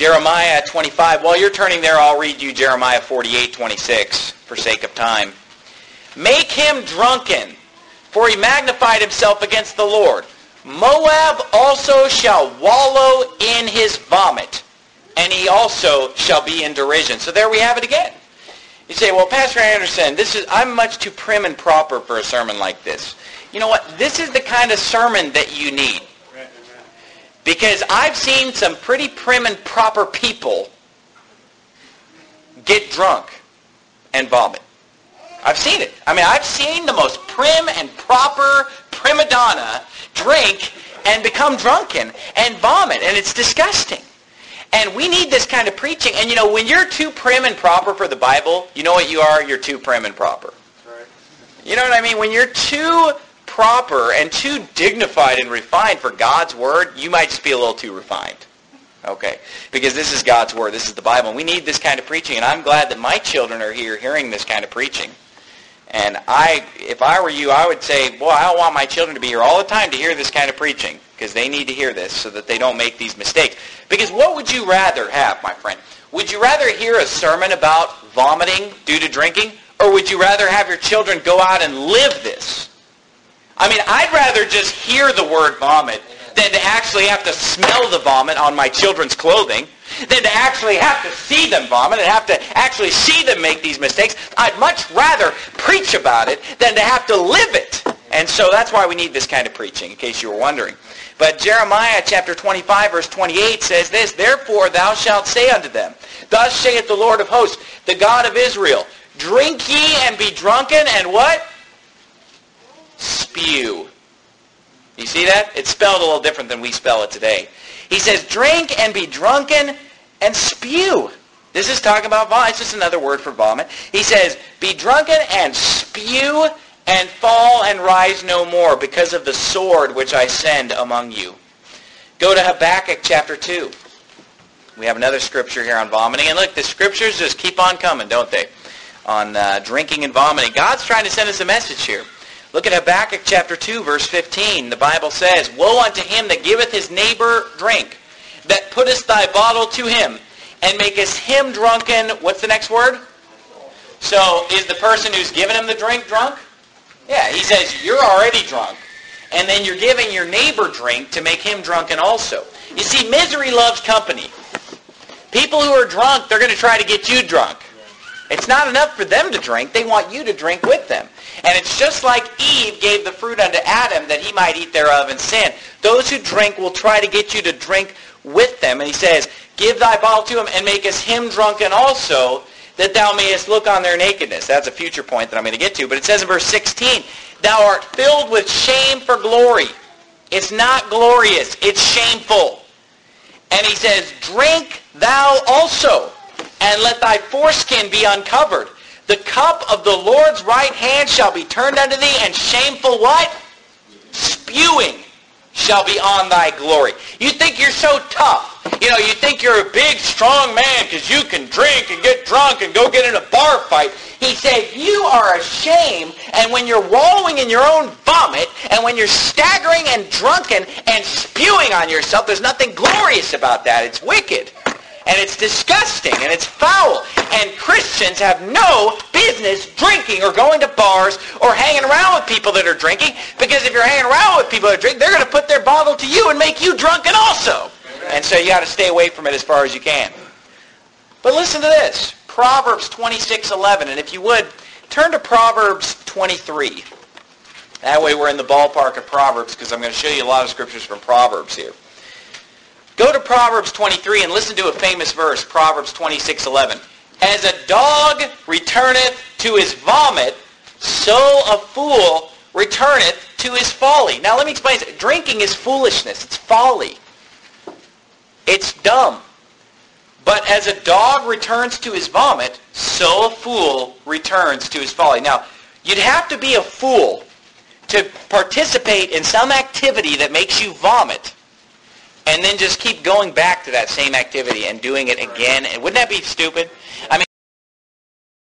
Jeremiah 25. While you're turning there, I'll read you Jeremiah 48:26 for sake of time. Make him drunken, for he magnified himself against the Lord. Moab also shall wallow in his vomit, and he also shall be in derision. So there we have it again. You say, well, Pastor Anderson, I'm much too prim and proper for a sermon like this. You know what? This is the kind of sermon that you need. Because I've seen some pretty prim and proper people get drunk and vomit. I've seen it. I mean, I've seen the most prim and proper prima donna drink and become drunken and vomit, and it's disgusting. And we need this kind of preaching. And you know, when you're too prim and proper for the Bible, you know what you are? You're too prim and proper. Right. You know what I mean? When you're too proper and too dignified and refined for God's Word, you might just be a little too refined. Okay? Because this is God's Word. This is the Bible. And we need this kind of preaching. And I'm glad that my children are here hearing this kind of preaching. And if I were you, I would say, boy, I don't want my children to be here all the time to hear this kind of preaching, because they need to hear this so that they don't make these mistakes. Because what would you rather have, my friend? Would you rather hear a sermon about vomiting due to drinking, or would you rather have your children go out and live this? I mean, I'd rather just hear the word vomit than to actually have to smell the vomit on my children's clothing, than to actually have to see them vomit and have to actually see them make these mistakes. I'd much rather preach about it than to have to live it. And so that's why we need this kind of preaching, in case you were wondering. But Jeremiah chapter 25, verse 28 says this, Therefore thou shalt say unto them, Thus saith the Lord of hosts, the God of Israel, Drink ye and be drunken, and what? Spew. You see that? It's spelled a little different than we spell it today. He says, drink and be drunken and spew. This is talking about vomit. It's just another word for vomit. He says, be drunken and spew and fall and rise no more because of the sword which I send among you. Go to Habakkuk chapter 2. We have another scripture here on vomiting. And look, the scriptures just keep on coming, don't they? On drinking and vomiting. God's trying to send us a message here. Look at Habakkuk chapter 2, verse 15. The Bible says, Woe unto him that giveth his neighbor drink, that puttest thy bottle to him, and makest him drunken. What's the next word? So, is the person who's giving him the drink drunk? Yeah, he says, you're already drunk. And then you're giving your neighbor drink to make him drunken also. You see, misery loves company. People who are drunk, they're going to try to get you drunk. It's not enough for them to drink. They want you to drink with them. And it's just like Eve gave the fruit unto Adam that he might eat thereof and sin. Those who drink will try to get you to drink with them. And he says, Give thy bottle to him and makest him drunken also, that thou mayest look on their nakedness. That's a future point that I'm going to get to. But it says in verse 16, Thou art filled with shame for glory. It's not glorious. It's shameful. And he says, Drink thou also, and let thy foreskin be uncovered. The cup of the Lord's right hand shall be turned unto thee, and shameful what? Spewing shall be on thy glory. You think you're so tough. You know, you think you're a big, strong man because you can drink and get drunk and go get in a bar fight. He said, you are ashamed, and when you're wallowing in your own vomit, and when you're staggering and drunken and spewing on yourself, there's nothing glorious about that. It's wicked. And it's disgusting, and it's foul. And Christians have no business drinking or going to bars or hanging around with people that are drinking, because if you're hanging around with people that are drinking, they're going to put their bottle to you and make you drunken also. And so you got to stay away from it as far as you can. But listen to this. Proverbs 26:11. And if you would, turn to Proverbs 23. That way we're in the ballpark of Proverbs, because I'm going to show you a lot of scriptures from Proverbs here. Go to Proverbs 23 and listen to a famous verse, Proverbs 26:11. As a dog returneth to his vomit, so a fool returneth to his folly. Now let me explain this. Drinking is foolishness. It's folly. It's dumb. But as a dog returns to his vomit, so a fool returns to his folly. Now, you'd have to be a fool to participate in some activity that makes you vomit, and then just keep going back to that same activity and doing it again. And wouldn't that be stupid? I mean,